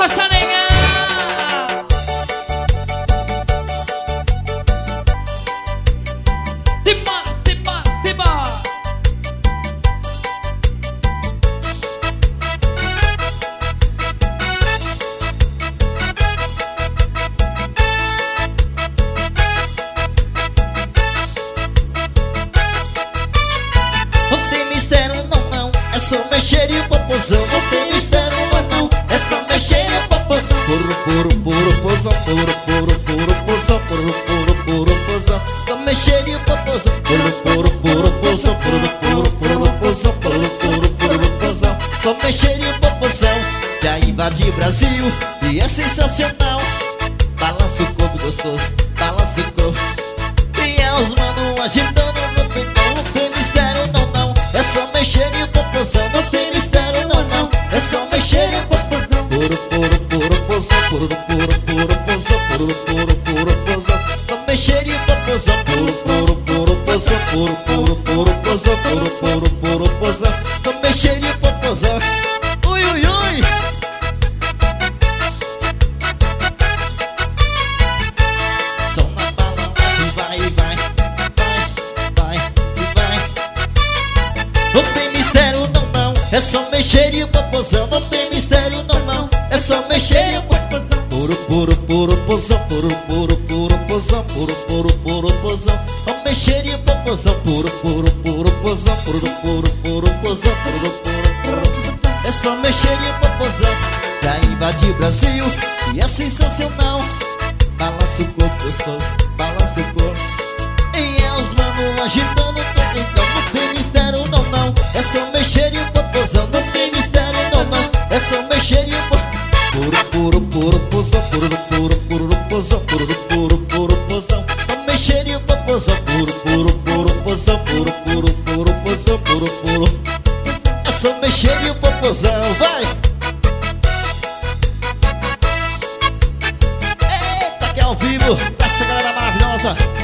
Rocha Negra. Simbora, simbora, simbora. Não tem mistério não, não, é só mexer e popozão. Não tem mistério não, não, é só mexer e popozão. Puro, puro, puro, pozão. Puro, puro, puro, pozão. Puro, puro, puro, pozão. Só mexer e popozão. Puro, puro, puro, pozão. Puro, puro, puro, pozão. Puro, puro, puro, pozão. Só mexer e popozão. Já invade Brasil e é sensacional. Balança o corpo gostoso, balança o corpo. E é os mano agitando no peitão. Não tem mistério não, não, é só mexer e popozão. Não tem mistério não, não, é só mexer e popozão. Puro, puro, puro, pozão. Puro, puro, puro, pozão. Puro, puro, puro, pozão. Só mexer e popozão. Puro, puro, puro, pozão. Puro, puro, puro, pozão. Puro, puro, puro, pozão. Só mexer e popozão. Ui, ui, ui. Som na balão e vai, vai, vai, vai, e vai. Não tem mistério não, não, é só mexer e popozão. Não tem mistério não, não, é só mexer e popozão. Puro, puro, puro, pozão. Puro, puro, puro, pozão. Puro, puro, puro, pozão. Só mexer e popozão. Puro, puro, puro, pozão. Puro, puro, puro, pozão. Puro, puro, puro, pozão. É só mexer e popozão. Já invade Brasil e é sensacional. Balança o corpo gostoso, balança o corpo. E é os mano agitando o então. Não tem mistério não, não, é só mexer e popozão. Não tem mistério não, não, é só mexer e popozão. Puro, puro, puro, pozão. Puro, puro, puro, pozão. Puro, puro, puro, pozão. Só mexer e popozão. Puro, puro, puro, pozão. Puro, puro, puro, pozão. Puro, puro. É só mexer e popozão, vai! Ao vivo, essa galera maravilhosa.